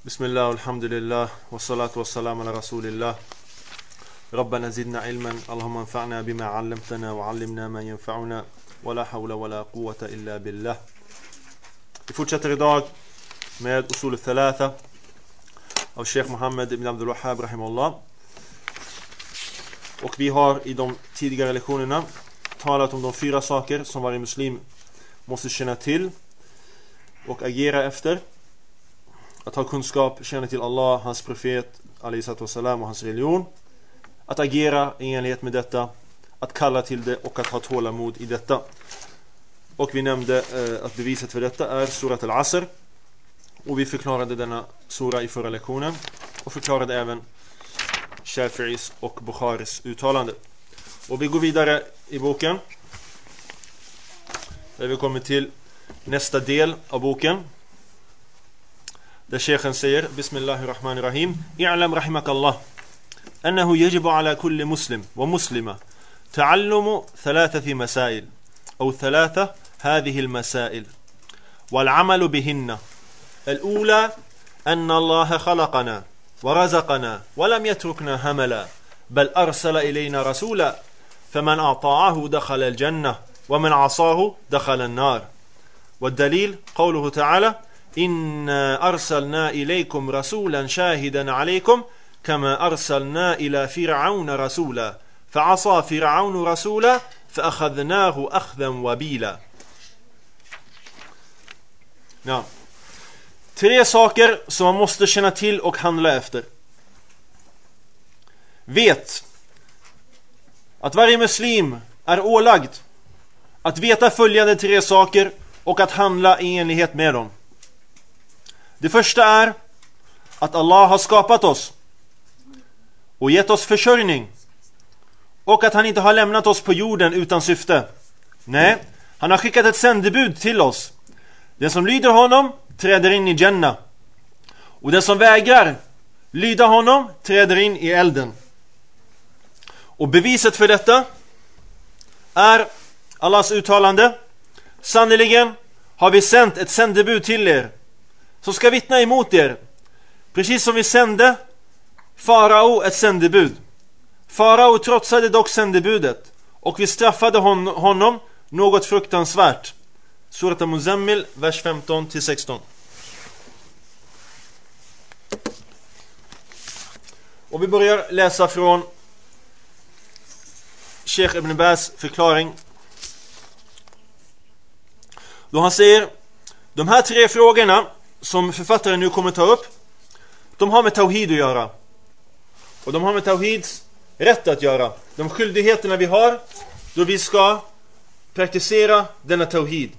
Bismillah, alhamdulillah, wassalatu wassalamu ala rasulillah. Rabbana zidna ilman, Allahumma anfa'na bima 'allamtana wa 'allimna ma yanfa'una wa la hawla wa la quwwata illa billah. Vi fortsätter idag med usul al-thalatha av Sheikh Muhammad ibn Abdul Wahhab rahimahullah. Och vi har i de tidigare lektionerna talat om de 4 saker som varje muslim måste känna till och agera efter. Att ha kunskap, känna till Allah, hans profet alayhi salatu wassalam och hans religion. Att agera i enlighet med detta, att kalla till det och att ha tålamod i detta. Och vi nämnde att beviset för detta är surat al-Asr. Och vi förklarade denna sura i förra lektionen och förklarade även Shafi'is och Bukharis uttalande. Och vi går vidare i boken där vi kommer till nästa del av boken, där Sheikhen säger: Bismillahirrahmanirrahim. I'lam rahimakallah annahu yajibu ala kulli muslim wa muslima ta'allumu thalathati masail aw thalatha hadhihi al-masail wal 'amalu bihinna. Al-ula anna Allah khalaqana wa razaqana wa lam yatrukna hamala bal arsala ilayna rasula faman ata'ahu dakhala al-jannah wa man 'asahu dakhala an-nar. والدليل قوله تعالى إنا أرسلنا إليكم رسولا شاهدا عليكم كما أرسلنا إلى فرعون رسولا فعصى فرعون رسولا فأخذناه أخذا وبيلا. Ja. 3 saker som man måste känna till och handla efter. Vet att varje muslim är ålagd att veta följande 3 saker och att handla i enlighet med dem. Det första är att Allah har skapat oss och gett oss försörjning, och att han inte har lämnat oss på jorden utan syfte. Nej, han har skickat ett sändebud till oss. Den som lyder honom träder in i Jannah, och den som vägrar lyda honom träder in i elden. Och beviset för detta är Allahs uttalande: sannoliken har vi sänt ett sändebud till er som ska vittna emot er, precis som vi sände Farao ett sändebud. Farao trotsade dock sändebudet, och vi straffade honom något fruktansvärt. Surat al-Muzammil, vers 15-16. Och vi börjar läsa från Sheikh Ibn Baz förklaring, då han säger: de här 3 frågorna som författaren nu kommer ta upp, de har med tawhid att göra. Och de har med tawhids rätt att göra. De skyldigheterna vi har då vi ska praktisera denna tawhid.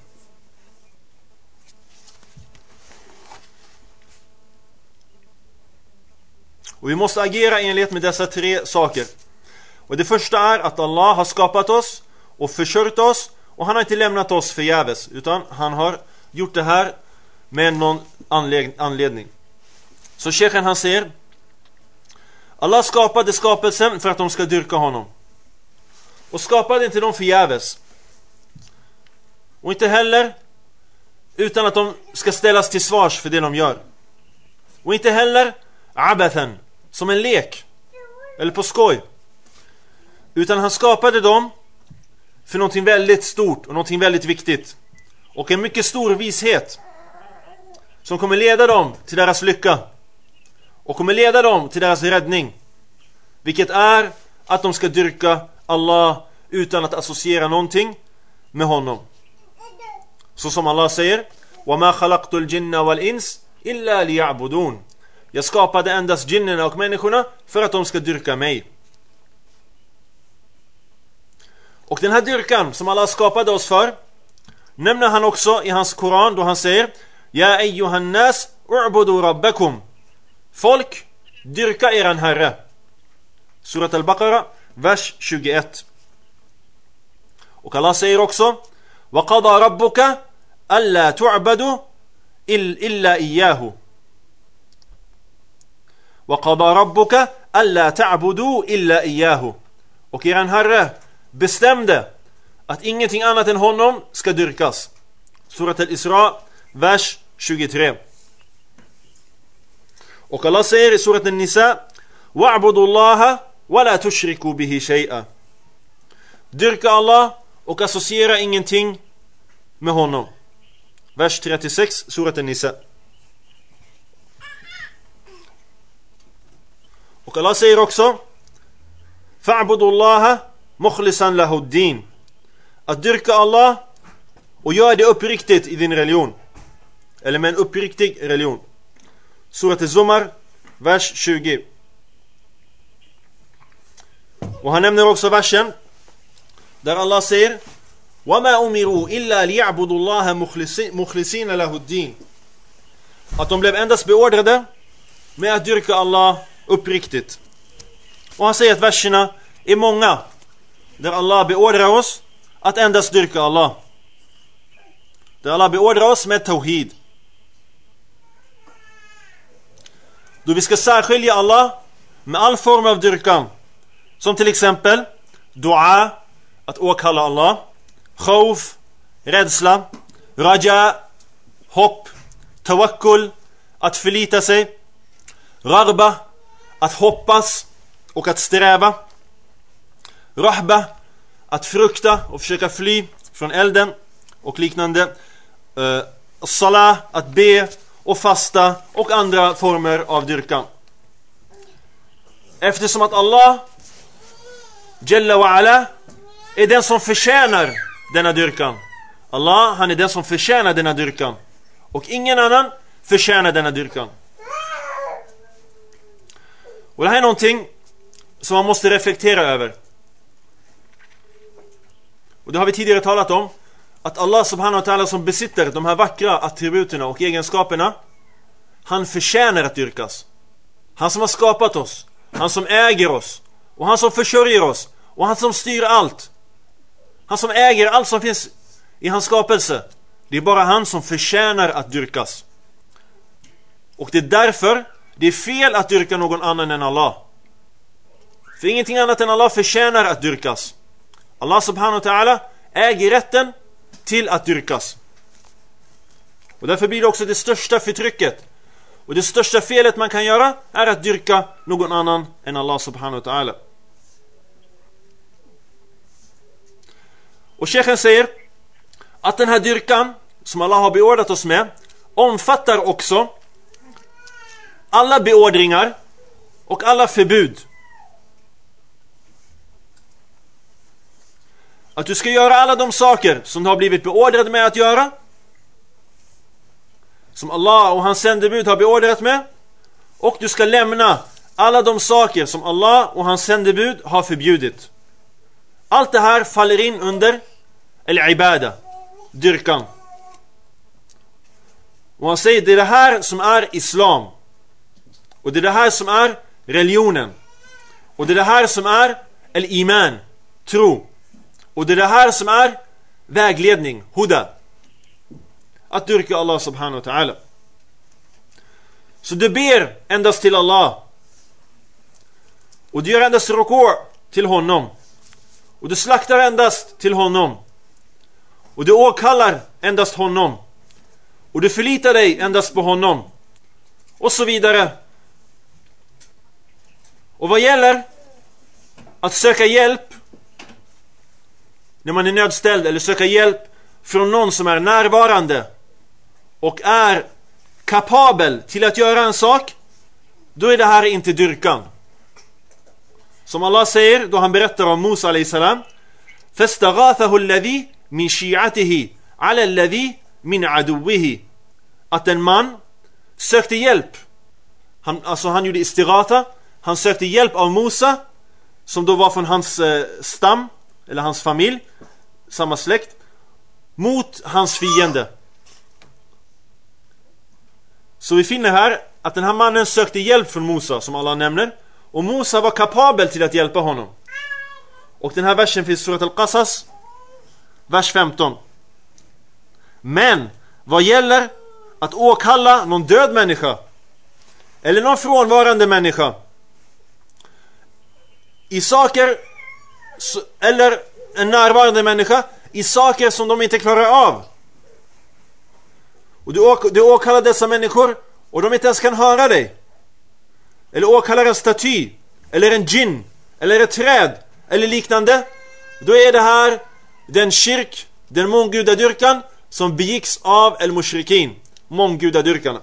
Och vi måste agera i enlighet med dessa 3 saker. Och det första är att Allah har skapat oss och försörjt oss, och han har inte lämnat oss förgäves, utan han har gjort det här med någon anledning. Så Sheikhen han säger: Allah skapade skapelsen för att de ska dyrka honom, och skapade inte dem förgäves, och inte heller utan att de ska ställas till svars för det de gör, och inte heller abathan, som en lek eller på skoj, utan han skapade dem för någonting väldigt stort och någonting väldigt viktigt, och en mycket stor vishet som kommer leda dem till deras lycka och kommer leda dem till deras räddning, vilket är att de ska dyrka Allah utan att associera någonting med honom. Så som Allah säger: وَمَا خَلَقْتُ الْجِنَّ وَالْإِنسِ إِلَّا لِيَعْبُدُونَ. Jag skapade endast jinnerna och människorna för att de ska dyrka mig. Och den här dyrkan som Allah skapade oss för nämner han också i hans Koran, då han säger: Ja ayyuhan nas u'budu rabbakum. Folk, dyrka eran herre. Surat al-Baqarah, vers 21. Och Allah säger också: Wa qada rabbuka alla tu'badu illa iyyahu. Wa qada rabbuka alla ta'budu illa iyyahu. Och eran herre bestämde att ingenting annat än honom ska dyrkas. Surat al-Isra, vers 23. Och Allah säger i surat An-Nisa: wa'budullaha wa la tushriku bihi shay'a. Dyrka Allah och associera ingenting med honom. Vers 36, surat An-Nisa. Och Allah säger också: fa'budullaha mukhlisan lahu ad-din. Att dyrka Allah och göra det uppriktigt i din religion, eller med en uppriktig religion. Surat Az-Zumar, vers 20. Och han nämner också versen där Allah säger: وَمَا أُمِرُوا إِلَّا لِيَعْبُدُوا اللَّهَ مُخْلِصِينَ لَهُ الدِّينَ. Att de blev endast beordrade med att dyrka Allah uppriktigt. Och han säger att verserna är många där Allah beordrar oss att endast dyrka Allah. Där Allah beordrar oss med tawhid. Då vi ska särskilja Allah med all form av dyrkan. Som till exempel dua, att åkalla Allah, khawf, rädsla, raja, hopp, tawakkul, att förlita sig, ragba, att hoppas och att sträva, rahba, att frukta och försöka fly från elden och liknande, salah, att be och fasta och andra former av dyrkan. Eftersom att Allah Jalla wa ala är den som förtjänar denna dyrkan. Allah, han är den som förtjänar denna dyrkan, och ingen annan förtjänar denna dyrkan. Och det här är någonting som man måste reflektera över. Och det har vi tidigare talat om, att Allah subhanahu wa ta'ala, som besitter de här vackra attributerna och egenskaperna, han förtjänar att dyrkas. Han som har skapat oss, han som äger oss, och han som försörjer oss, och han som styr allt. Han som äger allt som finns i hans skapelse. Det är bara han som förtjänar att dyrkas. Och det är därför det är fel att dyrka någon annan än Allah. För ingenting annat än Allah förtjänar att dyrkas. Allah subhanahu wa ta'ala äger rätten till att dyrkas. Och därför blir det också det största förtrycket och det största felet man kan göra är att dyrka någon annan än Allah subhanahu wa ta'ala. Och Sheikhen säger att den här dyrkan som Allah har beordrat oss med omfattar också alla beordringar och alla förbud. Att du ska göra alla de saker som du har blivit beordrad med att göra, som Allah och hans sändebud har beordrat med, och du ska lämna alla de saker som Allah och hans sändebud har förbjudit. Allt det här faller in under al-ibada, dyrkan. Och han säger, det är det här som är islam. Och det är det här som är religionen. Och det är det här som är al-iman, tro. Och det är det här som är vägledning, huda. Att dyrka Allah subhanahu wa ta'ala. Så du ber endast till Allah. Och du gör endast ruku' till honom. Och du slaktar endast till honom. Och du åkallar endast honom. Och du förlitar dig endast på honom. Och så vidare. Och vad gäller att söka hjälp när man är nödställd, eller söka hjälp från någon som är närvarande och är kapabel till att göra en sak, då är det här inte dyrkan. Som Allah säger då han berättar om Musa alayhi salam: فَاسْتَغَاثَهُ الَّذِي مِنْ شِيعَتِهِ عَلَى الَّذِي مِنْ عَدُوِّهِ. Att en man sökte hjälp. Han gjorde istighatha. Han sökte hjälp av Musa, som då var från hans stam, eller hans familj, samma släkt, mot hans fiende. Så vi finner här att den här mannen sökte hjälp från Musa, som Allah nämner, och Musa var kapabel till att hjälpa honom. Och den här versen finns i surat Al-Qasas, vers 15. Men vad gäller att åkalla någon död människa eller någon frånvarande människa i saker, eller en närvarande människa i saker som de inte klarar av, och du åkallar dessa människor och de inte ens kan höra dig, eller åkallar en staty, eller en djinn, eller ett träd, eller liknande, då är det här den shirk, den månggudadyrkan som begicks av el-mushrikin, månggudadyrkarna.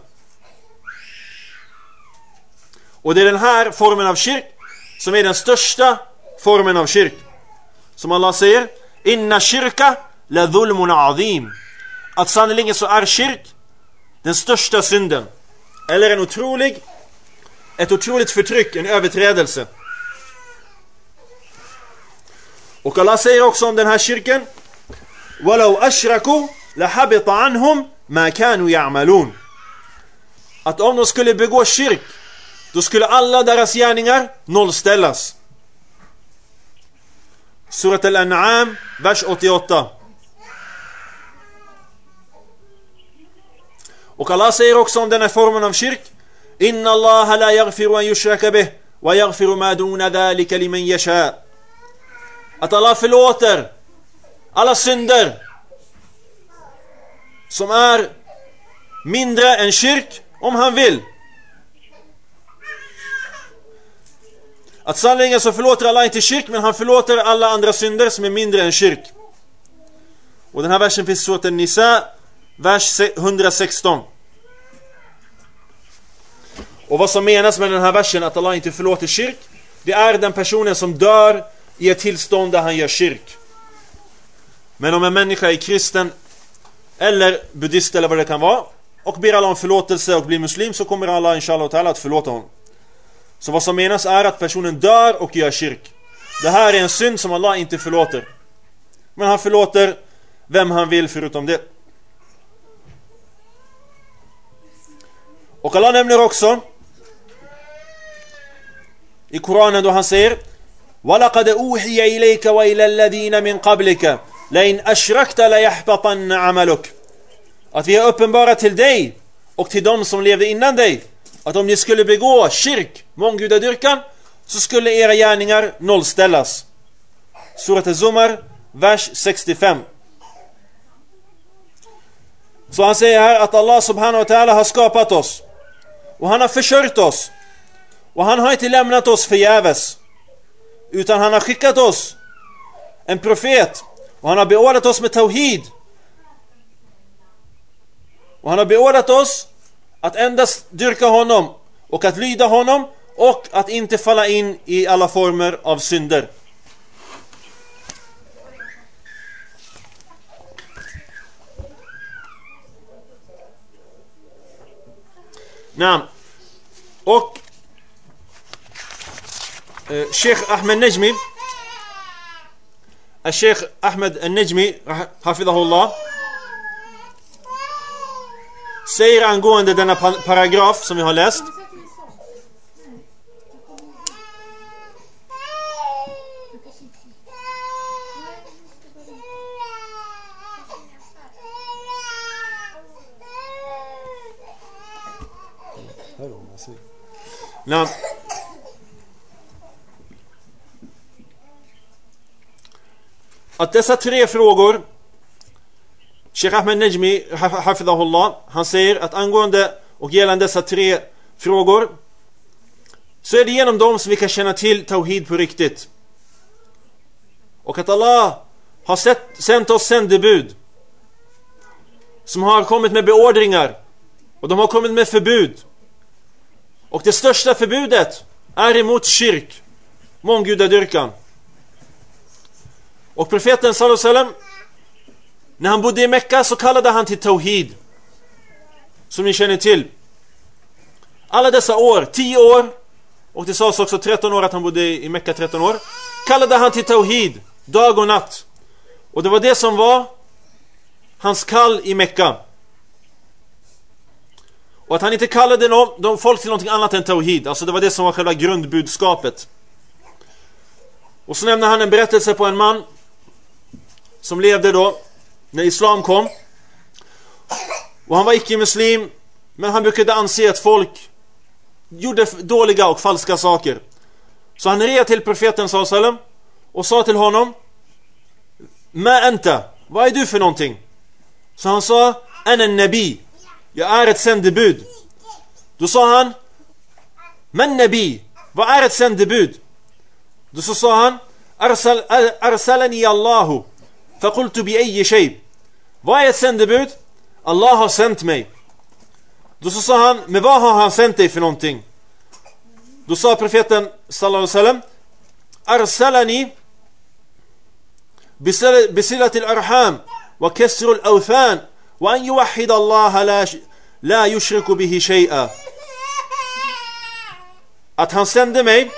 Och det är den här formen av shirk som är den största formen av shirk. Som Allah säger, inna shirka la dhulmun azim. Att sannolikt så är shirk den största synden, eller ett otroligt förtryck, en överträdelse. Och Allah säger också om den här shirken, walau ashraku la habita anhum ma kanu ya'malun. Att om de skulle begå shirk, då skulle alla deras gärningar nollställas. Surat al-An'am, vers 88. Och Allah säger också om den här formen av shirk, inna Allah la yaghfiru an yushraka bih wa yaghfiru ma duna dhalika liman yasha. Att Allah förlåter alla synder som är mindre än shirk om han vill. Att sannolikt så förlåter Allah inte shirk, men han förlåter alla andra synder som är mindre än shirk. Och den här versen finns i Surat An-Nisa, vers 116. Och vad som menas med den här versen, att Allah inte förlåter shirk, det är den personen som dör i ett tillstånd där han gör shirk. Men om en människa är kristen eller buddhist eller vad det kan vara, och ber Allah om förlåtelse och blir muslim, så kommer Allah inshallah ta'ala att förlåta honom. Så vad som menas är att personen dör och gör shirk. Det här är en synd som Allah inte förlåter, men han förlåter vem han vill förutom det. Och Allah nämner också i Koranen då han säger, وَلَقَدْ أُوحِيَ إِلَيْكَ وَإِلَى الَّذِينَ مِنْ قَبْلِكَ لَإِنْ أَشْرَكْتَ لَيَحْبَطَنَّ عَمَلُكَ. Att vi har uppenbarat till dig och till dem som levde innan dig, att om ni skulle begå shirk, månggudadyrkan, så skulle era gärningar nollställas. Surat Az-Zumar, vers 65. Så han säger här att Allah subhanahu wa ta'ala har skapat oss, och han har försörjt oss, och han har inte lämnat oss förgäves, utan han har skickat oss en profet, och han har beordrat oss med tawhid, och han har beordrat oss att endast dyrka honom och att lyda honom och att inte falla in i alla former av synder. Naam. Och Sheikh Ahmed Najmi, Sheikh Ahmed Najmi hafidahullah, säger angående denna paragraf som vi har läst, att dessa tre frågor, Sheikh Ahmed Najmi hafidahullah, han säger att angående och gällande dessa tre frågor, så är det genom dem som vi kan känna till tawhid på riktigt. Och att Allah har sänt oss sändebud som har kommit med beordringar, och de har kommit med förbud. Och det största förbudet är emot shirk, månggudadyrkan. Och profeten sallallahu alaihi wasallam, när han bodde i Mekka, så kallade han till tawhid, som ni känner till. Alla dessa år, 10 år, och det sades också 13 år att han bodde i Mekka, 13 år, kallade han till tawhid dag och natt. Och det var det som var hans kall i Mekka. Och att han inte kallade de folk till någonting annat än tawhid. Alltså det var det som var själva grundbudskapet. Och så nämner han en berättelse på en man som levde då när islam kom. Och han var icke-muslim, men han brukade anse att folk gjorde dåliga och falska saker. Så han red till profeten sallallahu alaihi wasallam och sa till honom: "Ma anta, vad är du för någonting?" Så han sa: "Ana nabi, jag är ett sändebud." Då sa han: Men nabi, vad är ett sändebud? Då så sa han, arsalani Allahu faqultu bi ayyi shay. Vad är ett sändebud? Allah har sänt mig. Då så sa han, men vad har han sänt dig för någonting? Då sa profeten sallallahu alaihi wasallam, arsalani بصلة الأرحام وكسر الأوثان وأن يوحد الله لا يشرك به شيئا. Att han sände mig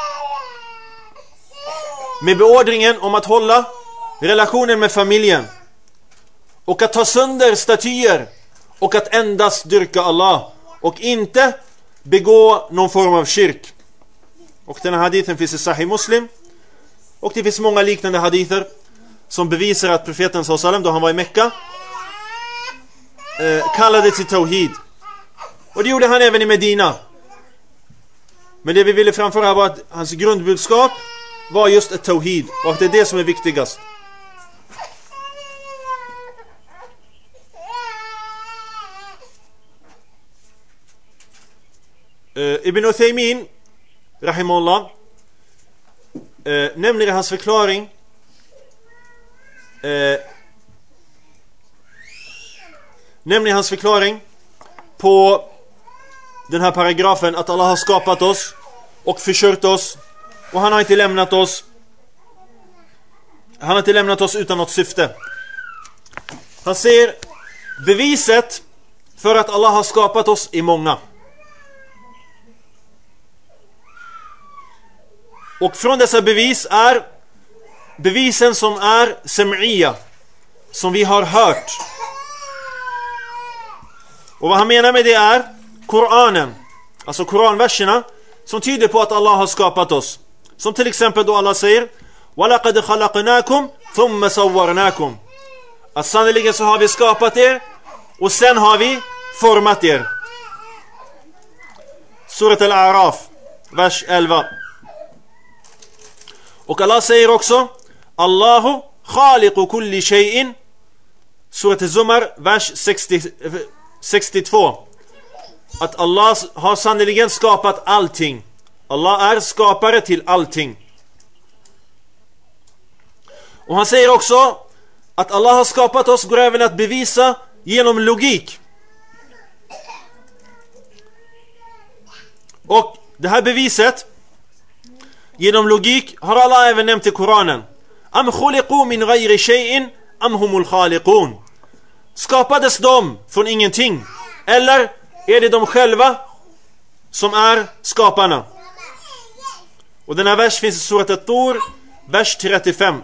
med beordringen om att hålla relationen med familjen och att ta sönder statyer och att endast dyrka Allah och inte begå någon form av kyrk. Och den här hadithen finns i Sahih Muslim, och det finns många liknande hadither som bevisar att profeten sallallahu då han var i Mekka kallade till tawhid. Och det gjorde han även i Medina. Men det vi ville framföra var att hans grundbudskap var just ett tawhid, och det är det som är viktigast. Ibn Uthaymin rahimahullah nämner i hans förklaring på den här paragrafen att Allah har skapat oss och försörjt oss, och han har inte lämnat oss utan något syfte. Han säger, beviset för att Allah har skapat oss är många. Och från dessa bevis är bevisen som är sam'iyya, som vi har hört. Och vad han menar med det är Koranen, alltså koranverserna som tyder på att Allah har skapat oss. Som till exempel då Allah säger وَلَقَدْ خَلَقْنَاكُمْ ثُمَّ سَوَّرْنَاكُمْ, att sannoliken så har vi skapat er och sen har vi format er. Surat Al-A'raf, vers 11. Och Allah säger också Allahu khaliqu kulli shay'in, Surat Az-Zumar, vers 62. Att Allah har sannoliken skapat allting. Allah är skapare till allting. Och han säger också att Allah har skapat oss går även att bevisa genom logik. Och det här beviset genom logik har Allah även nämnt i Koranen. Am khuliqu min ghayri shay'in am humul khaliqun. Skapades de från ingenting, eller är det de själva som är skaparna? Och den här vers finns i Surat At-Tur, vers 35.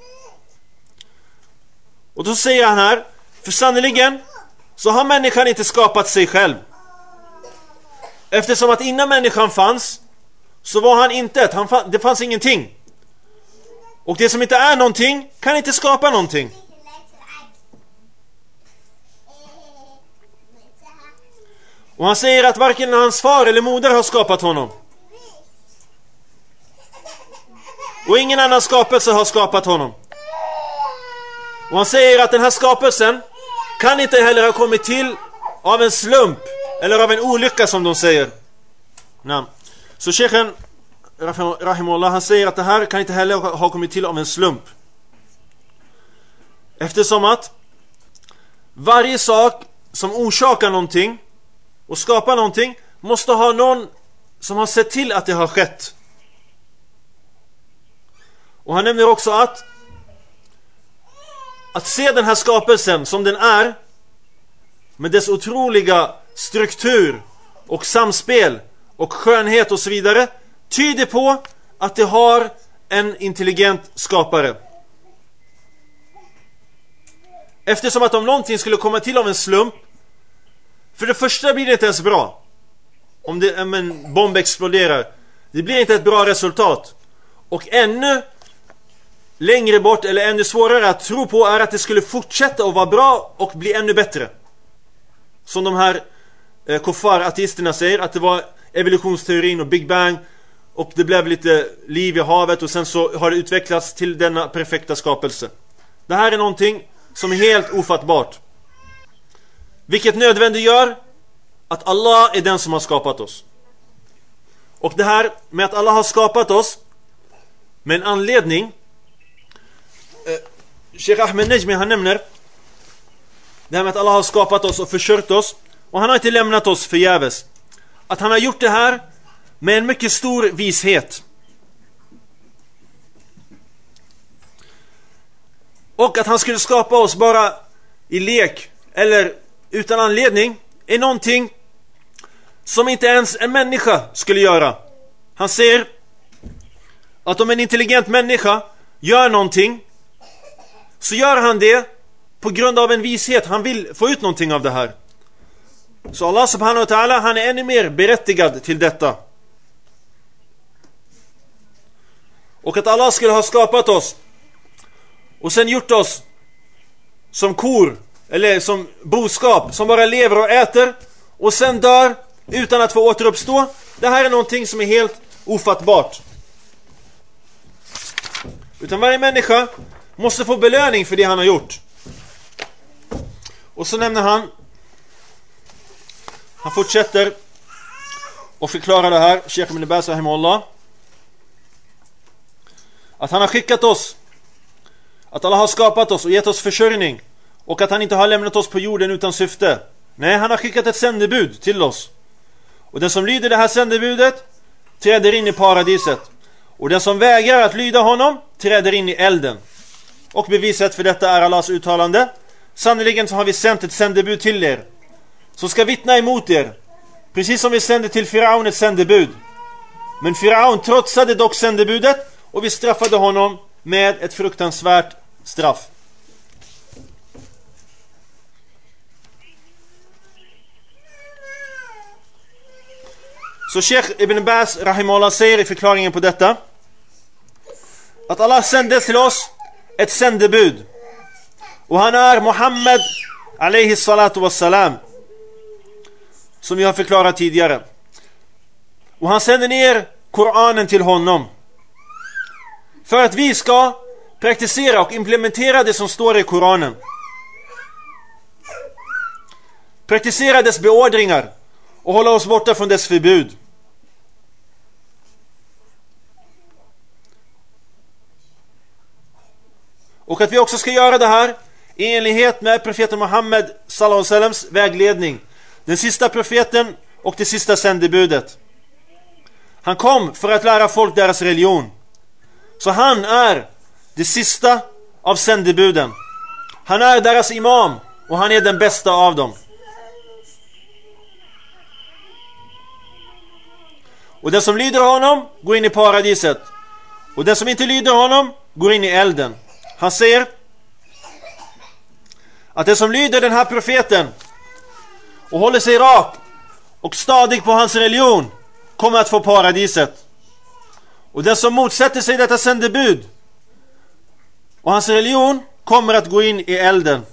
Och då säger han här, för sannoliken så har människan inte skapat sig själv. Eftersom att innan människan fanns så var han inte, det fanns ingenting. Och det som inte är någonting kan inte skapa någonting. Och han säger att varken hans far eller moder har skapat honom. Och ingen annan skapelse har skapat honom. Och han säger att den här skapelsen kan inte heller ha kommit till av en slump eller av en olycka, som de säger. Nej. Så Sheikhen rahimahullah, han säger att det här kan inte heller ha kommit till av en slump. Eftersom att varje sak som orsakar någonting och skapar någonting måste ha någon som har sett till att det har skett. Och han nämner också att se den här skapelsen som den är, med dess otroliga struktur och samspel och skönhet och så vidare, tyder på att det har en intelligent skapare. Eftersom att om någonting skulle komma till av en slump, för det första blir det inte ens bra. Om en bomb exploderar, det blir inte ett bra resultat. Och ännu längre bort, eller ännu svårare att tro på, är att det skulle fortsätta att vara bra och bli ännu bättre. Som de här kuffar-ateisterna säger, att det var evolutionsteorin och Big Bang, och det blev lite liv i havet och sen så har det utvecklats till denna perfekta skapelse. Det här är någonting som är helt ofattbart, vilket nödvändiggör att Allah är den som har skapat oss. Och det här med att Allah har skapat oss med en anledning. Sheikh Ahmed Nejmi, han nämner det här med att Allah har skapat oss och försörjt oss, och han har inte lämnat oss förgäves. Att han har gjort det här med en mycket stor vishet. Och att han skulle skapa oss bara i lek eller utan anledning är någonting som inte ens en människa skulle göra. Han säger att om en intelligent människa gör någonting, så gör han det på grund av en vishet. Han vill få ut någonting av det här. Så Allah subhanahu wa ta'ala, han är ännu mer berättigad till detta. Och att Allah skulle ha skapat oss och sen gjort oss som kor eller som boskap som bara lever och äter och sen dör utan att få återuppstå, det här är någonting som är helt ofattbart. Utan varje människa måste få belöning för det han har gjort. Och så nämner han fortsätter och förklarar det här, Sheikh Ibn Baz rahimahullah, att han har skickat oss, att Allah har skapat oss och gett oss försörjning, och att han inte har lämnat oss på jorden utan syfte. Nej, han har skickat ett sändebud till oss. Och den som lyder det här sändebudet träder in i paradiset. Och den som vägrar att lyda honom träder in i elden. Och beviset för detta är Allahs uttalande: sannoliken så har vi sänt ett sändebud till er, som ska vittna emot er, precis som vi sände till Firaun ett sändebud. Men Firaun trotsade dock sändebudet, och vi straffade honom med ett fruktansvärt straff. Så Sheikh Ibn Baz rahimahullah säger i förklaringen på detta att Allah sände till oss ett sändebud, och han är Muhammed alayhi salatu wassalam, som vi har förklarat tidigare. Och han sänder ner Koranen till honom för att vi ska praktisera och implementera det som står i Koranen, praktisera dess beordringar och hålla oss borta från dess förbud. Och att vi också ska göra det här i enlighet med profeten Muhammed sallallahu alaihi wasallams vägledning, den sista profeten och det sista sändebudet. Han kom för att lära folk deras religion. Så han är det sista av sändebuden. Han är deras imam, och han är den bästa av dem. Och den som lyder honom går in i paradiset, och den som inte lyder honom går in i elden. Han säger att den som lyder den här profeten och håller sig rak och stadig på hans religion kommer att få paradiset. Och den som motsätter sig detta sändebud och hans religion kommer att gå in i elden.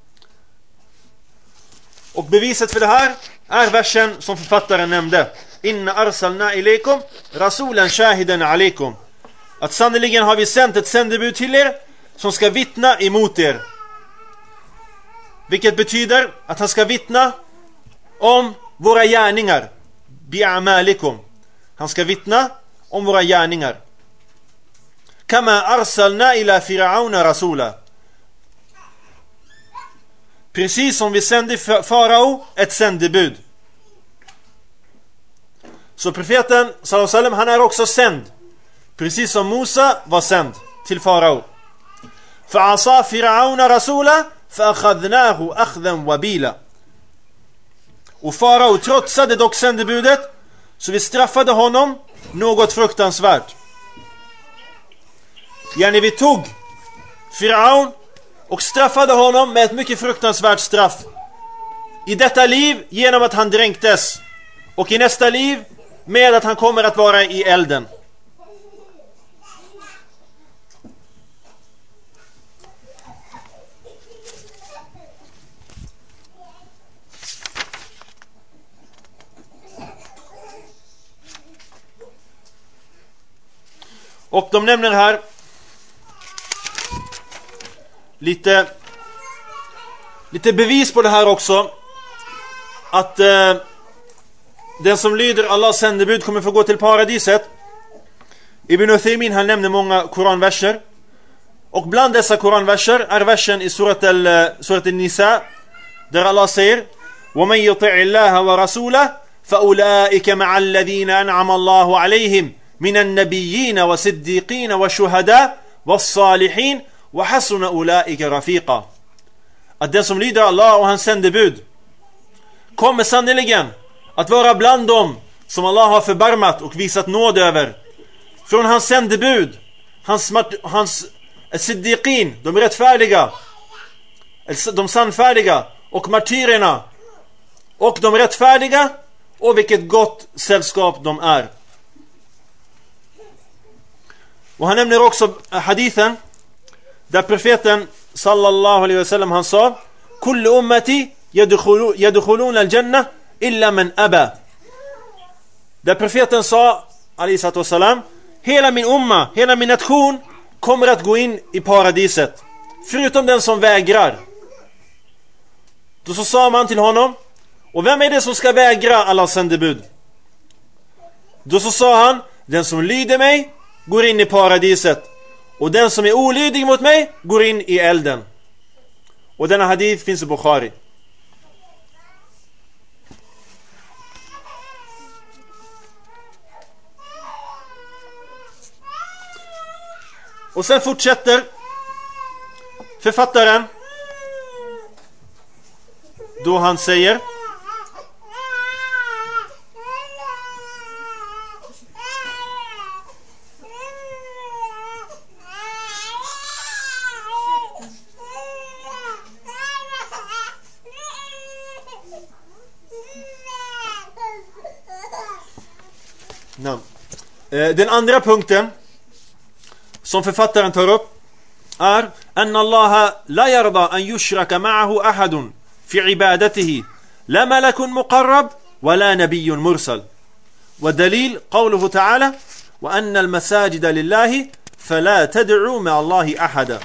Och beviset för det här är versen som författaren nämnde: Inna arsalna ilaykum rasulan shahidan alaykum. Att sannoliken har vi sänt ett sändebud till er som ska vittna emot er. Vilket betyder att han ska vittna om våra gärningar. Bi'amalikum. Han ska vittna om våra gärningar. Kama arsalna ila Firauna rasula. Precis som vi sände Farao ett sändebud. Så profeten sallallahu alaihi wasallam, han är också sänd, precis som Musa var sänd till Farao. Fa'asa Firauna rasula fa'akhadnahu akhdan wabila. Och Farao trotsade dock sändebudet, så vi straffade honom något fruktansvärt. Yani vi tog Firaun och straffade honom med ett mycket fruktansvärt straff. I detta liv genom att han dränktes, och i nästa liv med att han kommer att vara i elden. Och de nämner här lite bevis på det här också, att den som lyder Allahs sändebud kommer få gå till paradiset. Ibn Uthaymin, han nämner många koranverser. Och bland dessa koranverser är versen i surat al-Nisa, där Allah säger: وَمَنْ يُطِعِ اللَّهَ وَرَسُولَهُ فَأُولَٰئِكَ مَعَ الَّذِينَ أَنْعَمَ اللَّهُ عَلَيْهِمْ مِنَ النَّبِيِّينَ وَالصِّدِّيقِينَ وَالشُّهَدَاءِ وَالصَّالِحِينَ وَحَسُنَ أُولَٰئِكَ رَفِيقًا. Att den som lyder Allah och hans sändebud kommer sannoliken att vara bland dem som Allah har förbarmat och visat nåd över. Från hans sändebud, hans siddiqin, de rättfärdiga, de sannfärdiga, och martyrerna och de rättfärdiga, och vilket gott sällskap de är. Och han nämner också hadithen där profeten sallallahu alaihi wasallam, han sa: kullu ummati yadkhuluna al-jannah illa man aba. Där profeten sa alaihi wasallam: hela min umma, hela min nation kommer att gå in i paradiset, förutom den som vägrar. Då så sa man till honom: och vem är det som ska vägra Allahs sändebud? Då så sa han: den som lyder mig går in i paradiset, och den som är olydig mot mig går in i elden. Och denna hadith finns i Bukhari. Och sen fortsätter författaren då han säger: den andra punkten som författaren tar upp är أن الله لا يرضى أن يشرك معه أحد في عبادته لا ملك مقرب ولا نبي مرسل ودليل قوله تعالى وأن المساجد لله فلا تدعوا مع الله أحدا.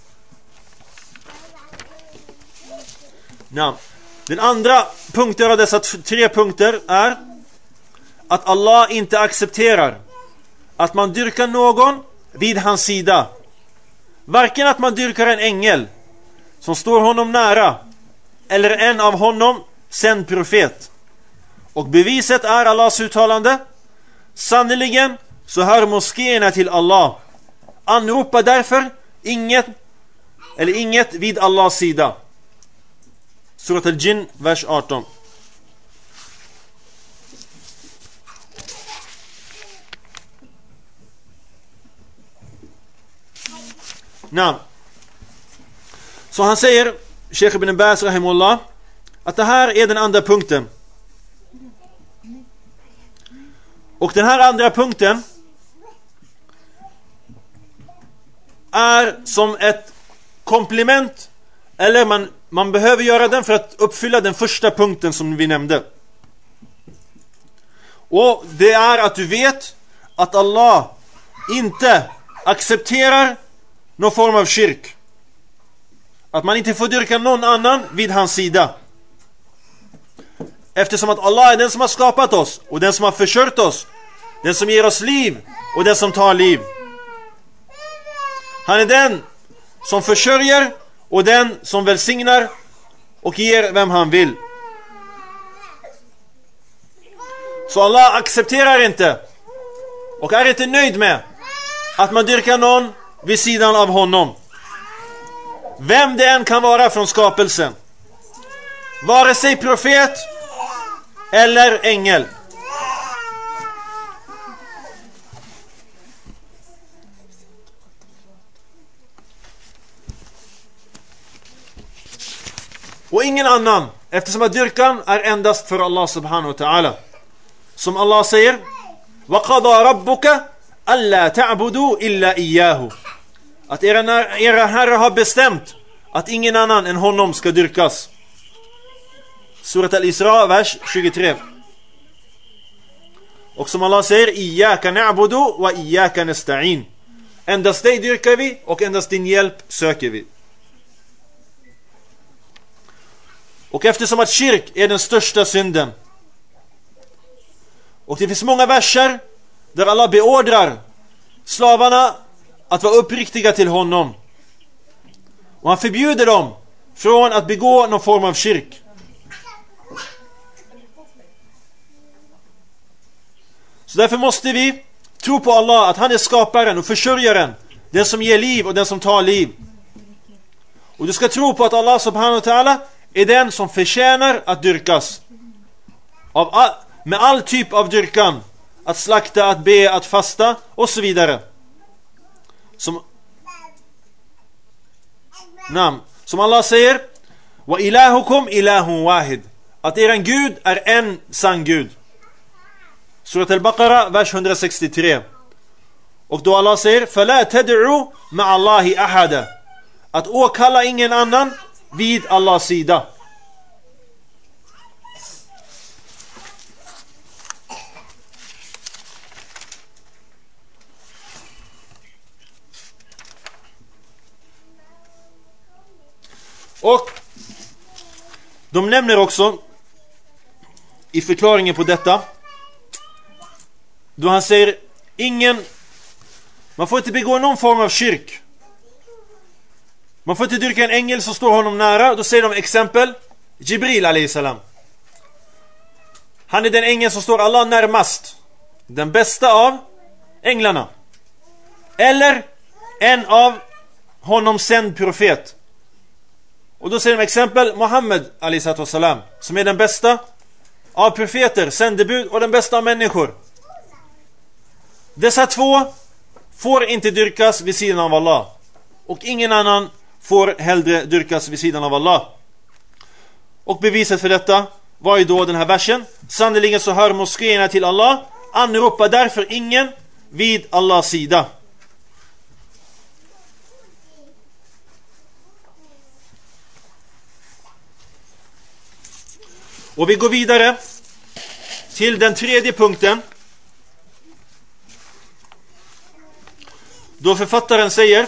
Den andra punkten av dessa tre punkter är att Allah inte accepterar att man dyrkar någon vid hans sida, varken att man dyrkar en ängel som står honom nära eller en av honom sänd profet. Och beviset är Allahs uttalande: sannoliken så hör moskéerna till Allah, anropa därför inget vid Allahs sida. Surat al-Jinn, vers 18. Så han säger, Sheikh Ibn Baz rahimullah, att det här är den andra punkten. Och den här andra punkten är som ett komplement, eller man behöver göra den för att uppfylla den första punkten som vi nämnde. Och det är att du vet att Allah inte accepterar någon form av kyrk, att man inte får dyrka någon annan vid hans sida, eftersom att Allah är den som har skapat oss och den som har försörjt oss, den som ger oss liv och den som tar liv. Han är den som försörjer och den som välsignar och ger vem han vill. Så Allah accepterar inte och är inte nöjd med att man dyrkar någon vid sidan av honom, vem det än kan vara från skapelsen, vare sig profet eller ängel. Och ingen annan, eftersom att dyrkan är endast för Allah subhanahu wa ta'ala. Som Allah säger: وَقَضَى رَبُّكَ أَلَّا تَعْبُدُوا إِلَّا إِيَّاهُ. Att era herre har bestämt att ingen annan än honom ska dyrkas. Surat al-Isra, vers 23. Och som Allah säger: إِيَّاكَ نَعْبُدُ وَإِيَّاكَ نَسْتَعِينَ. Endast dig dyrkar vi och endast din hjälp söker vi. Och eftersom att kyrk är den största synden, Och det finns många verser där Allah beordrar slavarna att vara uppriktiga till honom. Och han förbjuder dem från att begå någon form av kyrk. Så därför måste vi tro på Allah, att han är skaparen och försörjaren, den som ger liv och den som tar liv. Och du ska tro på att Allah subhanahu wa ta'ala är den som förtjänar att dyrkas. Med all typ av dyrkan. Att slakta, att be, att fasta och så vidare. Som Allah säger, wa ilahukum ilahun wahid, att eran Gud är en sann Gud. Surat al-Baqarah, vers 163. Och då Allah säger, fala tad'u ma'allahi ahada, att åkalla ingen annan vid Allahs sida. Och de nämner också i förklaringen på detta, då han säger man får inte begå någon form av kyrk. Man får inte dyrka en ängel som står honom nära. Då säger de exempel Jibril alaihissalam. Han är den ängel som står Allah närmast, den bästa av änglarna. Eller en av honom sänd profet. Och då säger de exempel Muhammed alaihissalam, som är den bästa av profeter, sändebud och den bästa av människor. Dessa två får inte dyrkas vid sidan av Allah. Och ingen annan får hellre dyrkas vid sidan av Allah. Och beviset för detta var ju då den här versen. Sannoliken så hör moskéerna till Allah, anropa därför ingen vid Allahs sida. Och vi går vidare till den tredje punkten. Då författaren säger: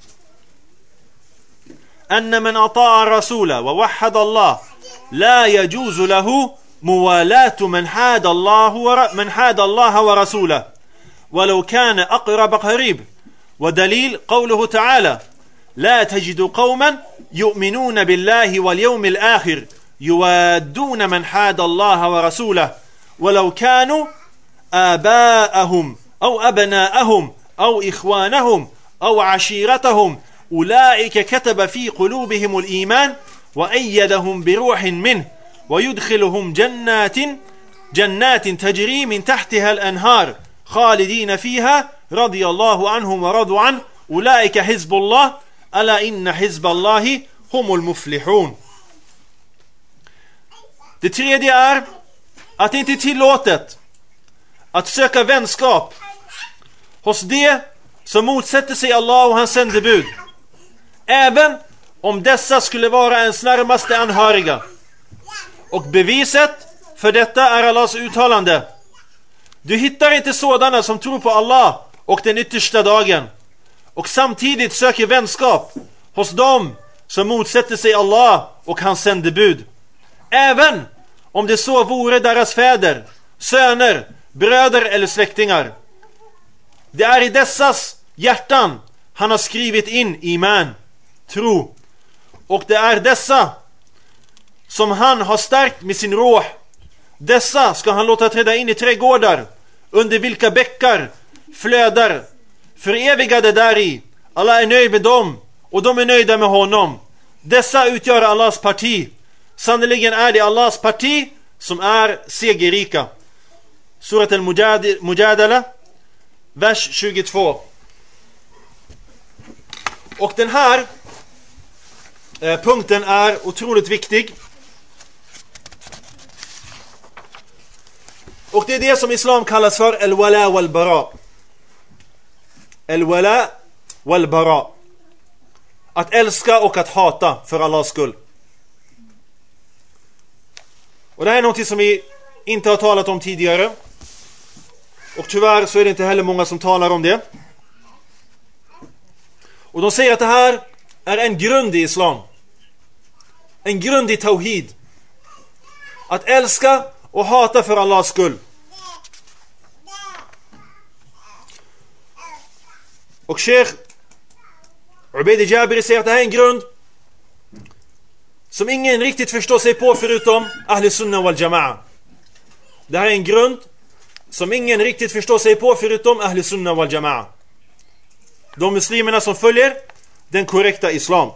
أن من أطاع الرسول ووحد الله لا يجوز له موالاة من حاد الله ورسوله ولو كان أقرب قريب. ودليل قوله تعالى: لا تجد قوما يؤمنون بالله واليوم الآخر يوادون من حاد الله ورسوله ولو كانوا آباءهم أو أبناءهم أو إخوانهم أو عشيرتهم أولئك كتب في قلوبهم الإيمان وأيدهم بروح منه ويدخلهم جنات تجري من تحتها الأنهار خالدين فيها رضي الله عنهم ورضوا عنه أولئك حزب الله ألا إن حزب الله هم المفلحون. Det tredje är att det inte är tillåtet att söka vänskap hos det som motsätter sig Allah och hans sändebud, även om dessa skulle vara ens närmaste anhöriga. Och beviset för detta är Allahs uttalande: du hittar inte sådana som tror på Allah och den yttersta dagen och samtidigt söker vänskap hos dem som motsätter sig Allah och hans sändebud, även om det så vore deras fäder, söner, bröder eller släktingar. Det är i dessas hjärtan han har skrivit in iman, tro. Och det är dessa som han har stärkt med sin ruh. Dessa ska han låta träda in i trädgårdar under vilka bäckar flödar, förevigade däri. Allah är nöjd med dem och de är nöjda med honom. Dessa utgör Allahs parti. Sannoliken är det Allahs parti som är segerrika. Surat al-Mujadala, vers 22. Och den här punkten är otroligt viktig. Och det är det som islam kallas för al-wala wal-bara. Al-wala wal-bara. Att älska och att hata för Allahs skull. Och det här är något som vi inte har talat om tidigare. Och tyvärr så är det inte heller många som talar om det. Och de säger att det här är en grund i islam. En grund i tawhid. Att älska och hata för Allahs skull. Och Sheikh Ubaid Jabiri säger att det här är en grund som ingen riktigt förstår sig på förutom Ahli Sunna wal Jama'a. Det här är en grund som ingen riktigt förstår sig på förutom Ahli Sunna wal Jama'a. De muslimerna som följer den korrekta islam.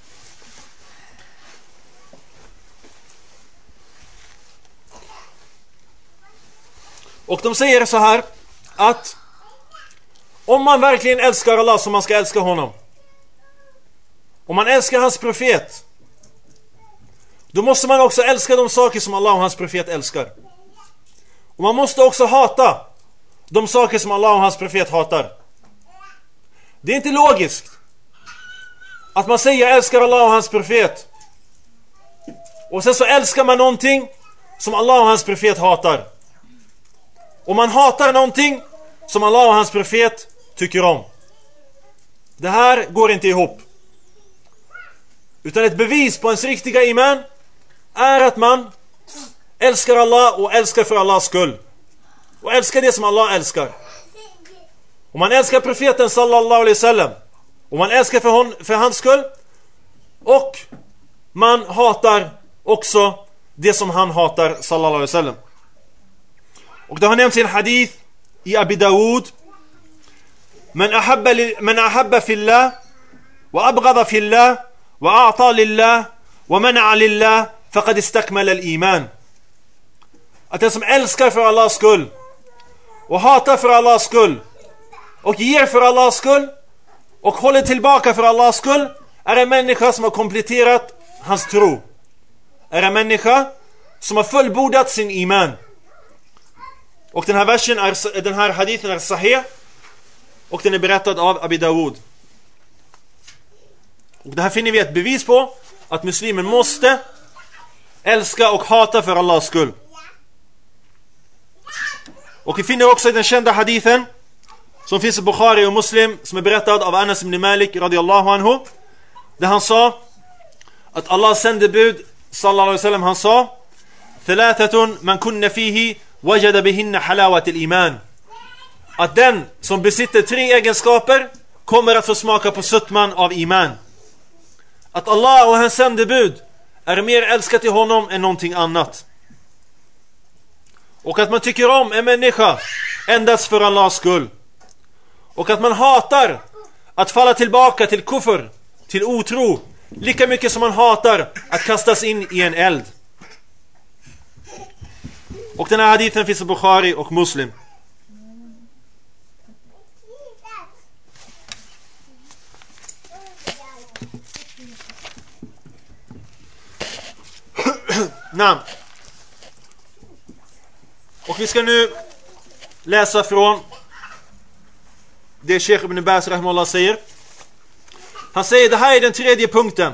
Och de säger så här att om man verkligen älskar Allah som man ska älska honom, om man älskar hans profet, då måste man också älska de saker som Allah och hans profet älskar. Och man måste också hata de saker som Allah och hans profet hatar. Det är inte logiskt att man säger jag älskar Allah och hans profet, och sen så älskar man någonting som Allah och hans profet hatar. Och man hatar någonting som Allah och hans profet tycker om. Det här går inte ihop. Utan ett bevis på ens riktiga iman är att man älskar Allah och älskar för Allahs skull. Och älskar det som Allah älskar. Och man älskar profeten sallallahu alaihi wasallam, och man älskar för hans skull. Och man hatar också det som han hatar sallallahu alaihi wasallam. Och det har nämnts i en hadith i Abi Dawud: Man ahabba fillah wa abghada fillah wa a'ta lillah wa mana'a lillah faqad istakmala al-iman. Att den som älskar för Allahs skull och hatar för Allahs skull och ger för Allahs skull och håller tillbaka för Allahs skull är en människa som har kompletterat hans tro. Är en människa som har fullbordat sin iman. Och den här hadithen är sahih, och den är berättad av Abi Dawud. Och det här finner vi ett bevis på att muslimen måste älska och hata för Allahs skull. Och vi finner också i den kända hadithen som finns i Bukhari och Muslim, som är berättad av Anas ibn Malik radiyallahu anhu, där han sa att Allahs sändebud sallallahu alaihi wasallam, han sa: "Thalathatun man kunna fihi wajada bihinna halawat al-iman." Att den som besitter 3 egenskaper kommer att få smaka på sötman av iman. Att Allah och hans sändebud är mer älskat i honom än någonting annat. Och att man tycker om en människa endast för Allahs skull. Och att man hatar att falla tillbaka till kufr, till otro, lika mycket som man hatar att kastas in i en eld. Och den här hadithen finns i Bukhari och Muslim. Namn. Och vi ska nu läsa från det Sheikh Ibn Baz rahimahullah säger. Han säger, det här är den 3:e punkten.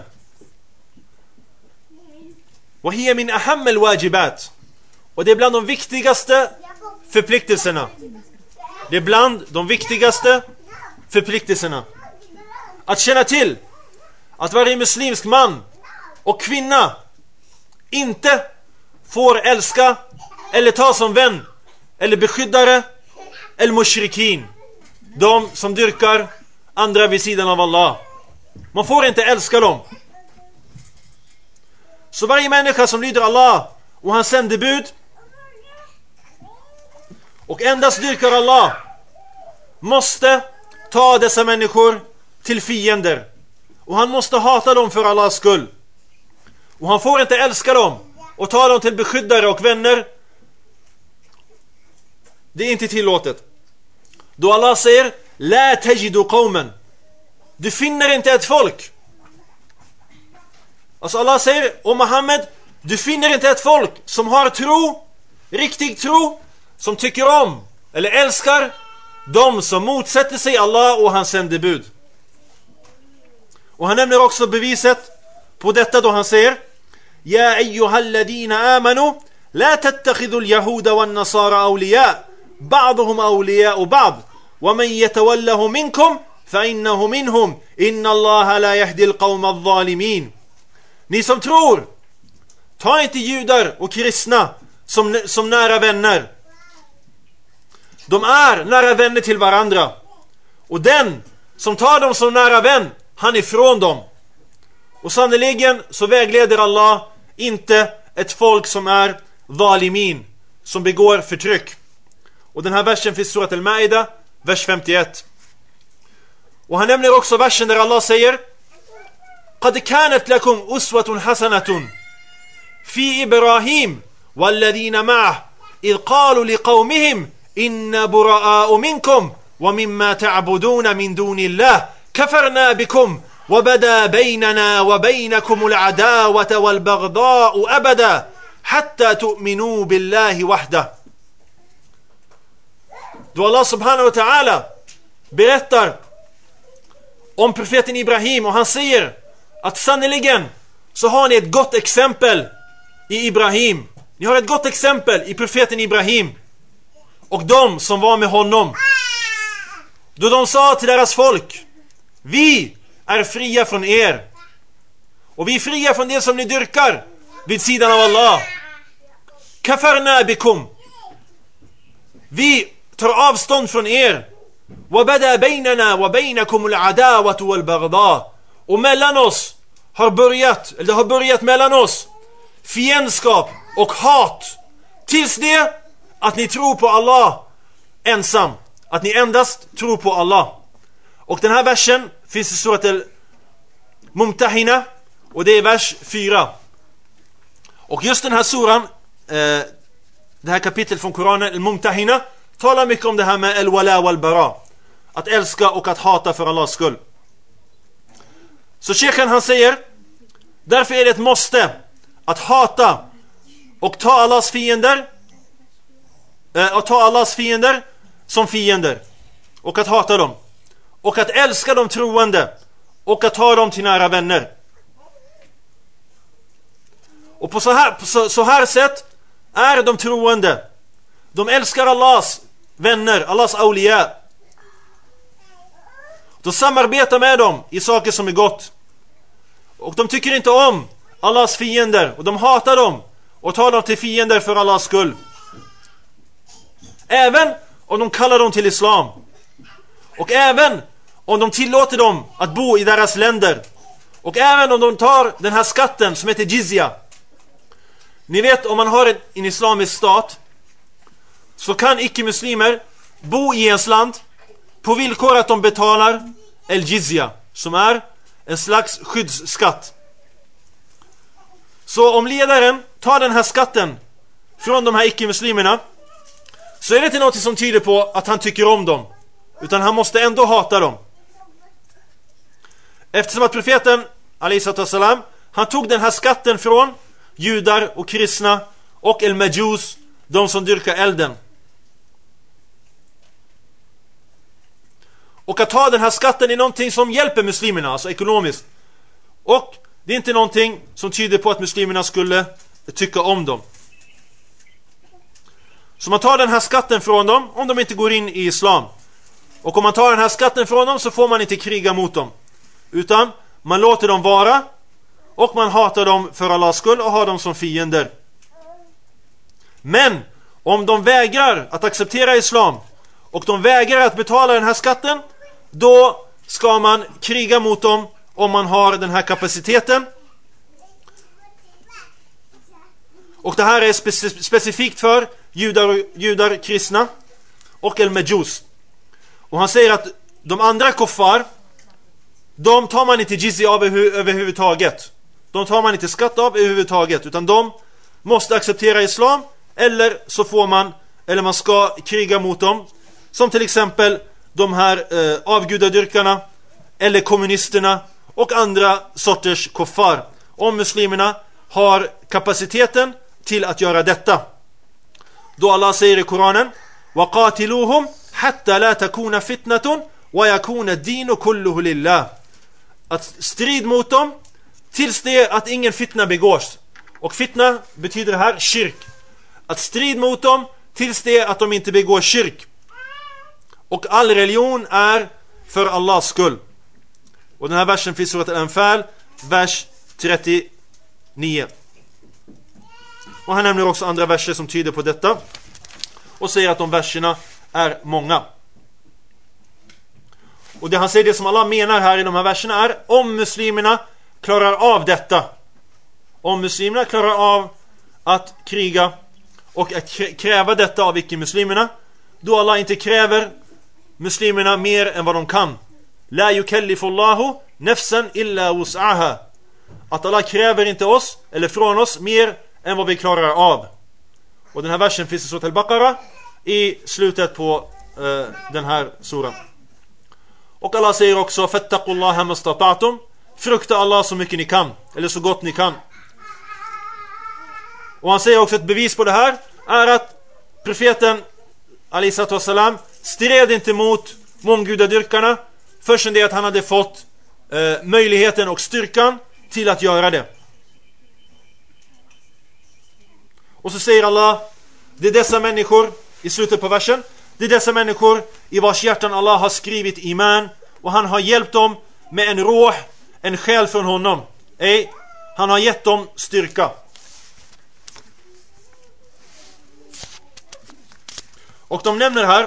وَهِيَ مِنْ أَحَمَّ الْوَاجِبَاتِ. Och det är bland de viktigaste förpliktelserna. Det är bland de viktigaste förpliktelserna. Att känna till att varje muslimsk man och kvinna inte får älska eller ta som vän eller beskyddare eller mushrikin, de som dyrkar andra vid sidan av Allah. Man får inte älska dem. Så varje människa som lyder Allah och hans sändebud och endast dyrkar Allah måste ta dessa människor till fiender, och han måste hata dem för Allahs skull. Och han får inte älska dem och ta dem till beskyddare och vänner. Det är inte tillåtet. Då Allah säger la tajidu qawman, du finner inte ett folk. Alltså Allah säger om Muhammed, du finner inte ett folk som har tro, riktig tro, som tycker om eller älskar de som motsätter sig Allah och hans sändebud. Och han nämner också beviset på detta då han säger: Ja ayyuhalladina amanu la tattakhidul yahuda wan nasara awliya ba'dhum awliya ba'd wa man yatawallahu minkum fa innahu minhum inna Allaha la yahdi al-qawma adh-dhalimin. Ni som tror, ta inte judar och kristna som nära vänner. De är nära vänner till varandra, och den som tar dem som nära vän, han är ifrån dem. Och sannoliken så vägleder Allah inte ett folk som är zalimin, som begår förtryck. Och den här versen finns i surat al-Maida, vers 51. Och han nämner också versen där Allah säger: قَدْ كَانَتْ لَكُمْ أُسْوَةٌ حَسَنَةٌ فِي إِبْرَاهِيمَ وَالَّذِينَ مَعَهُ إِذْ قَالُوا لِقَوْمِهِمْ إِنَّا بُرَآءُ مِنْكُمْ وَمِمَّا تَعْبُدُونَ مِنْ دُونِ اللَّهِ كَفَرْنَا بِكُمْ وَبَدَا بَيْنَنَا وَبَيْنَكُمُ الْعَدَاوَةَ وَالْبَغْضَاءُ أَبَدًا حَتَّى تُؤْمِنُوا بِاللَّهِ وَحْدَهُ. Då Allah subhanahu wa ta'ala berättar om profeten Ibrahim, och han säger att sannoliken så har ni ett gott exempel i Ibrahim. Ni har ett gott exempel i profeten Ibrahim och de som var med honom. Då de sa till deras folk: vi är fria från er, och vi är fria från det som ni dyrkar vid sidan av Allah. Kafarna bikum, vi tar avstånd från er. وَبَدَا بَيْنَنَا وَبَيْنَكُمُ الْعَدَاوَةُ وَالْبَغْضَاءُ, och mellan oss har börjat mellan oss fiendskap och hat, tills det att ni tror på Allah ensam, att ni endast tror på Allah. Och den här versen finns i surat al-Mumtahina, och det är vers 4. Och just den här suran, det här kapitlet från Koranen, al-Mumtahina, talar mycket om det här med al-wala wal-bara, att älska och att hata för Allahs skull. Så sheikhen han säger: därför är det ett måste att hata och ta Allahs fiender som fiender, och att hata dem, och att älska de troende, och att ta dem till nära vänner. Och på så här sätt är de troende, de älskar Allahs vänner, Allahs awliya. De samarbetar med dem i saker som är gott, och de tycker inte om Allahs fiender, och de hatar dem och tar dem till fiender för Allahs skull. Även om de kallar dem till islam, och även om de tillåter dem att bo i deras länder, och även om de tar den här skatten som heter jizya. Ni vet, om man har en islamisk stat, så kan icke-muslimer bo i ens land på villkor att de betalar el-jizya, som är en slags skyddsskatt. Så om ledaren tar den här skatten från de här icke-muslimerna, så är det inte något som tyder på att han tycker om dem, utan han måste ändå hata dem. Eftersom att profeten alaihissalam, han tog den här skatten från judar och kristna och el-majus, de som dyrkar elden. Och att ta den här skatten är någonting som hjälper muslimerna, alltså ekonomiskt. Och det är inte någonting som tyder på att muslimerna skulle tycka om dem. Så man tar den här skatten från dem om de inte går in i islam. Och om man tar den här skatten från dem, så får man inte kriga mot dem, utan man låter dem vara, och man hatar dem för Allahs skull och har dem som fiender. Men om de vägrar att acceptera islam, och de vägrar att betala den här skatten, då ska man kriga mot dem om man har den här kapaciteten. Och det här är specifikt för judar, kristna och el-majus. Och han säger att de andra kuffar, de tar man inte jizya av överhuvudtaget. De tar man inte skatt av överhuvudtaget, utan de måste acceptera islam, eller så får man, eller man ska kriga mot dem. Som till exempel de här avgudadyrkarna, eller kommunisterna och andra sorters kuffar, om muslimerna har kapaciteten till att göra detta. Då Allah säger i Koranen: وَقَاتِلُوهُمْ حَتَّى لَا تَكُونَ فِتْنَةٌ وَيَكُونَ الدِّينُ كُلُّهُ لِلَّهِ. Att strid mot dem tills det att ingen fitna begås. Och fitna betyder här shirk. Att strid mot dem tills det att de inte begår shirk. Och all religion är för Allahs skull. Och den här versen finns i surat al-Anfal, vers 39. Och han nämner också andra verser som tyder på detta, och säger att de verserna är många. Och det han säger, det som Allah menar här i de här verserna är: om muslimerna klarar av detta, om muslimerna klarar av att kriga och att kräva detta av icke-muslimerna, då Allah inte kräver muslimerna mer än vad de kan. La yukallifullahu nafsan illa wus'aha. Att Allah kräver inte oss eller från oss mer än vad vi klarar av. Och den här versen finns i Surat al-Baqarah i slutet på den här suran. Och Allah säger också: fattaqullaha mastata'tum. Frukta Allah så mycket ni kan, eller så gott ni kan. Och han säger också, ett bevis på det här är att profeten alayhi salam stred inte mot månggudadyrkarna förrän det att han hade fått möjligheten och styrkan till att göra det. Och så säger Allah: det är dessa människor, i slutet på versen, det är dessa människor i vars hjärtan Allah har skrivit iman, och han har hjälpt dem med en ruh, en själ från honom. Han har gett dem styrka. Och de nämner här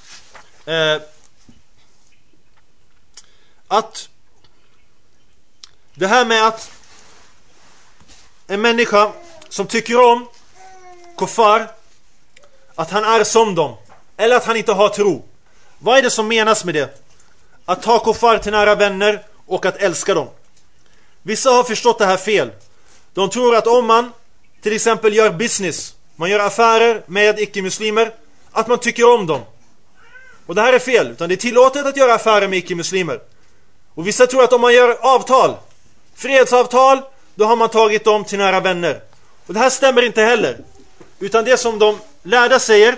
att det här med att en människa som tycker om kuffar, att han är som dem, eller att han inte har tro. Vad är det som menas med det? Att ta kuffar till nära vänner och att älska dem. Vissa har förstått det här fel. De tror att om man till exempel gör business, man gör affärer med icke-muslimer, att man tycker om dem. Och det här är fel, utan det är tillåtet att göra affärer med icke-muslimer. Och vissa tror att om man gör avtal, fredsavtal, då har man tagit dem till nära vänner. Och det här stämmer inte heller. Utan det som de lärda säger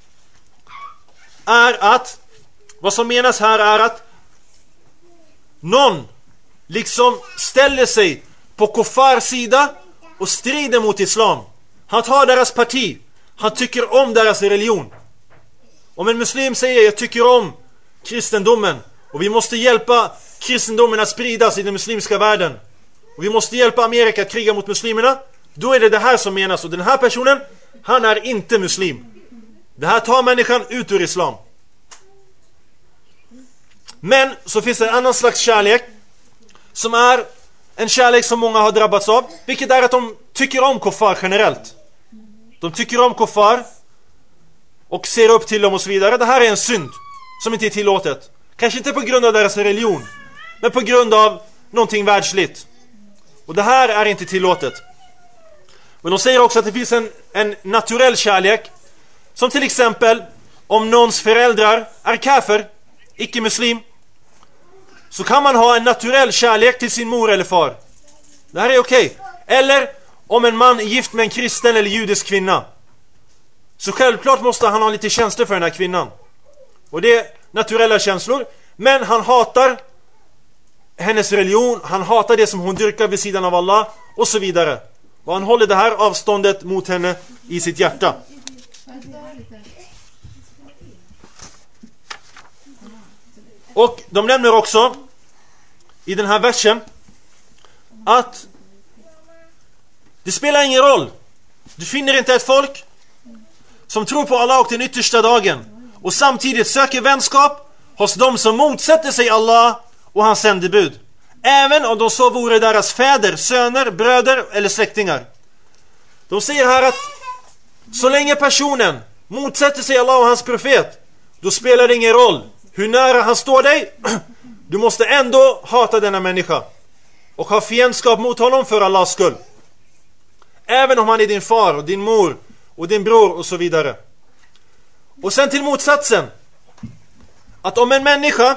är att, vad som menas här är att någon liksom ställer sig på kuffars sida och strider mot islam. Han tar deras parti. Han tycker om deras religion. Om en muslim säger: jag tycker om kristendomen och vi måste hjälpa kristendomen att spridas i den muslimska världen, och vi måste hjälpa Amerika att kriga mot muslimerna, då är det det här som menas. Och den här personen, han är inte muslim. Det här tar människan ut ur islam. Men så finns det en annan slags kärlek, som är en kärlek som många har drabbats av, vilket är att de tycker om kuffar generellt. De tycker om kuffar och ser upp till dem och så vidare. Det här är en synd som inte är tillåtet. Kanske inte på grund av deras religion, men på grund av någonting världsligt. Och det här är inte tillåtet. Men de säger också att det finns en naturell kärlek, som till exempel om någons föräldrar är kafir, icke-muslim, så kan man ha en naturell kärlek till sin mor eller far. Det här är okej. Eller om en man är gift med en kristen eller judisk kvinna, så självklart måste han ha lite känslor för den här kvinnan. Och det är naturella känslor. Men han hatar hennes religion, han hatar det som hon dyrkar vid sidan av Allah och så vidare. Och han håller det här avståndet mot henne i sitt hjärta. Och de nämner också i den här versen att det spelar ingen roll. Du finner inte ett folk som tror på Allah och den yttersta dagen och samtidigt söker vänskap hos de som motsätter sig Allah och hans sändebud, även om de så vore deras fäder, söner, bröder eller släktingar. De säger här att så länge personen motsätter sig Allah och hans profet, då spelar det ingen roll hur nära han står dig. Du måste ändå hata denna människa och ha fiendskap mot honom för Allahs skull, även om han är din far och din mor och din bror och så vidare. Och sen till motsatsen, att om en människa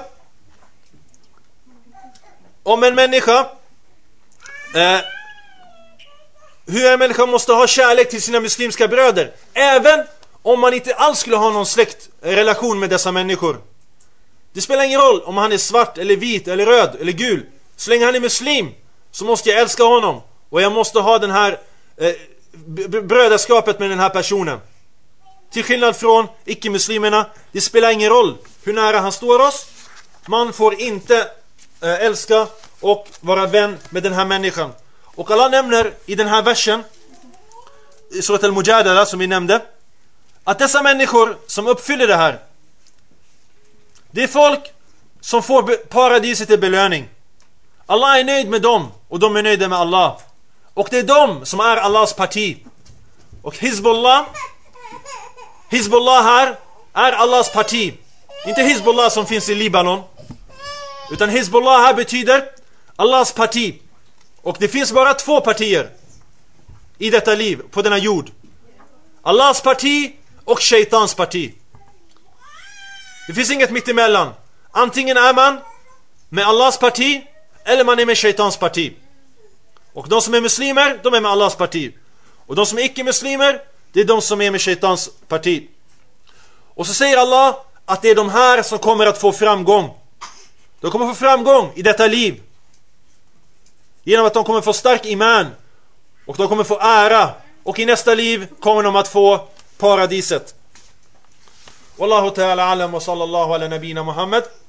hur en människa måste ha kärlek till sina muslimska bröder, även om man inte alls skulle ha någon släktrelation med dessa människor. Det spelar ingen roll om han är svart eller vit eller röd eller gul. Så länge han är muslim så måste jag älska honom, och jag måste ha den här brödraskapet med den här personen. Till skillnad från icke-muslimerna, det spelar ingen roll hur nära han står oss. Man får inte älska och vara vän med den här människan. Och Allah nämner i den här versen, i Surat al-Mujadala som vi nämnde, att dessa människor som uppfyller det här, det är folk som får paradiset i belöning. Allah är nöjd med dem och de är nöjda med Allah. Och det är de som är Allahs parti. Och Hizbullah här är Allahs parti. Inte Hizbullah som finns i Libanon, utan Hizbullah här betyder Allahs parti. Och det finns bara 2 partier i detta liv, på denna jord. Allahs parti och Shaitans parti. Det finns inget mitt emellan. Antingen är man med Allahs parti eller man är med Shaitans parti. Och de som är muslimer, de är med Allahs parti. Och de som är icke-muslimer, det är de som är med Shaitans parti. Och så säger Allah att det är de här som kommer att få framgång. De kommer att få framgång i detta liv genom att de kommer att få stark iman. Och de kommer att få ära. Och i nästa liv kommer de att få paradiset. Wallahu ta'ala alam wa sallallahu ala nabina Muhammad.